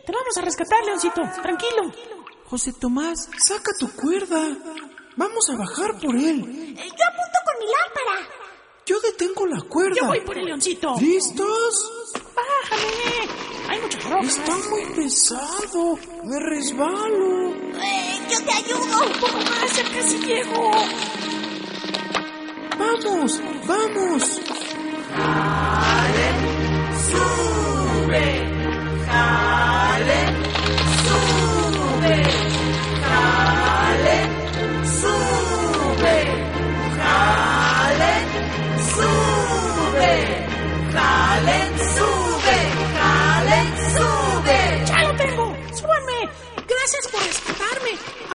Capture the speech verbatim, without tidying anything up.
Te vamos a rescatar, Leoncito. Tranquilo. José Tomás, saca tu cuerda. Vamos a bajar por él. Yo apunto con mi lámpara. Yo detengo la cuerda. Yo voy por el Leoncito. ¿Listos? Bájame. Hay muchas rocas. Está muy pesado. Me resbalo. Eh, yo te ayudo. Un poco más, ya casi llego. Vamos, vamos.